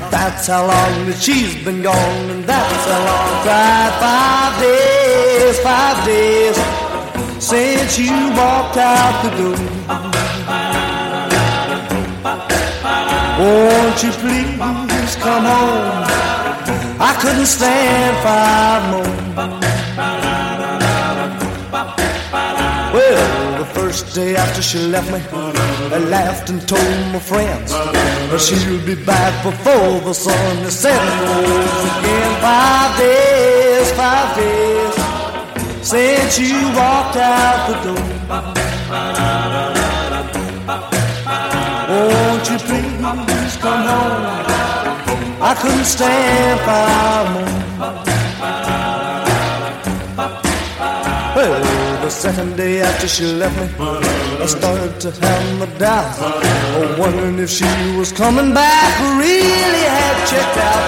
That's how long that she's been gone, and that's how long. Cried 5 days since you walked out the door. Won't you please come home? I couldn't stand 5 more. Well, the first day after she left me, I laughed and told my friends that she'll be back before the sun is setting. Again, 5 days since you walked out the door. Won't you please come home? I couldn't stand 5 more. Well, the second day after she left me, I started to have my doubts, wondering if she was coming back. Really had checked out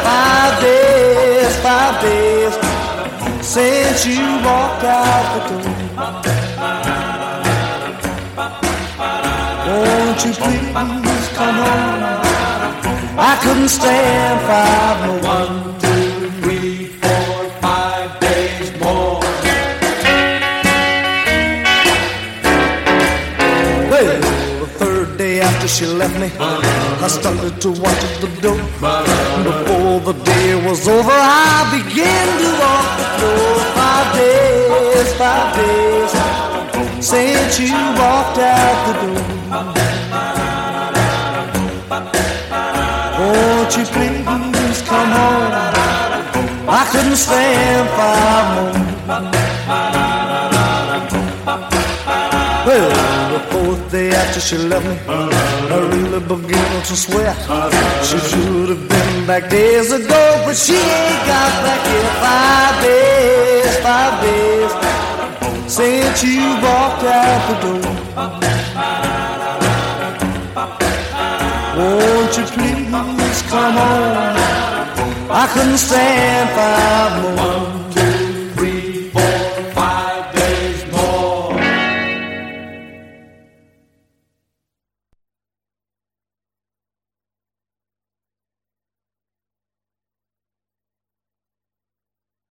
5 days since you walked out the door. Won't you please come home? I couldn't stand 5 more. 1, 2, 3, 4, 5 days more. Well, the third day after she left me, I started to watch at the door. Before the day was over, I began to walk the floor. 5 days since you walked out the door. Won't you please come home? I couldn't stand 5 more. Well, the fourth day after she left me, I really began to sweat. She should have been back days ago, but she ain't got back here. 5 days since you walked out the door. Won't you please come home? I couldn't stand 5 more. 1, 2,